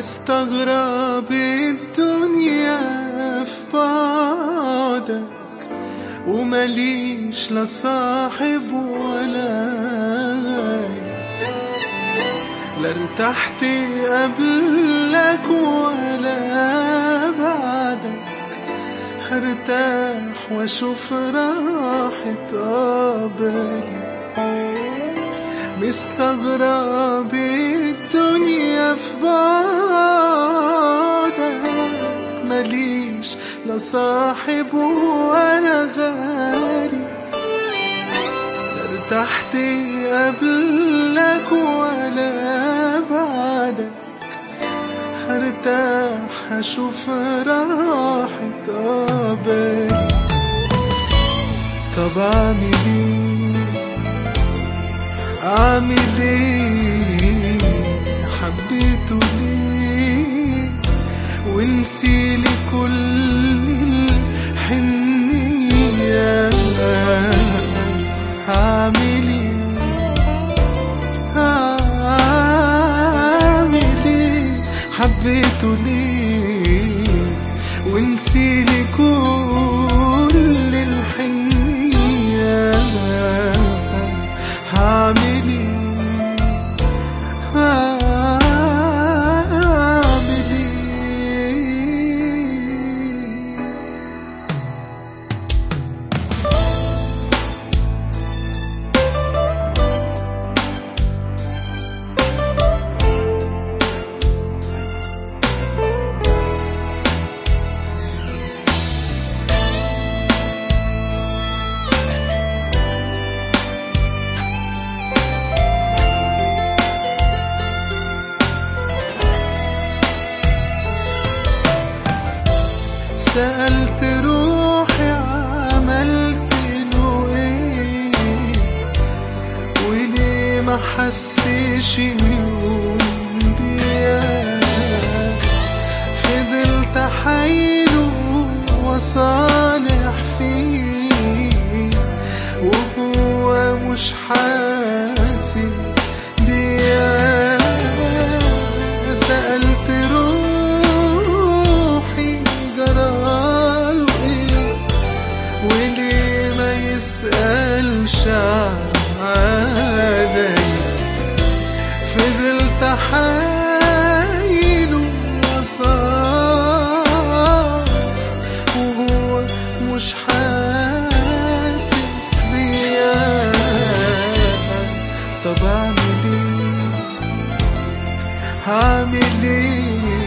مستغرب الدنيا في بعدك، ومليش لا صاحب ولا غالي، لا ارتحت قبلك ولا بعدك، هرتاح واشوف راحة بالي. مستغرب الدنيا في بعدك، مليش لا صاحب ولا غالي، لا ارتحت قبلك ولا بعدك، هرتاح اشوف راحة بالي. طب اعمل ايه حبيته ليه ونسيلي كل الحنية؟ هعمل ايه حبيته ليه ونسيلي كل الحنية؟ هعمل ايه سألت روحي عملت له ايه، وليه ما حسيش يوم بيا؟ فضلت حايله وصالح فيه وهو مش حاسس بيا. سألت روحي جراله ايه، وليه ما يسألش عليا؟ فضلت حايله وصار وهو مش حاسس بيا. طب اعمل ايه هعمل ايه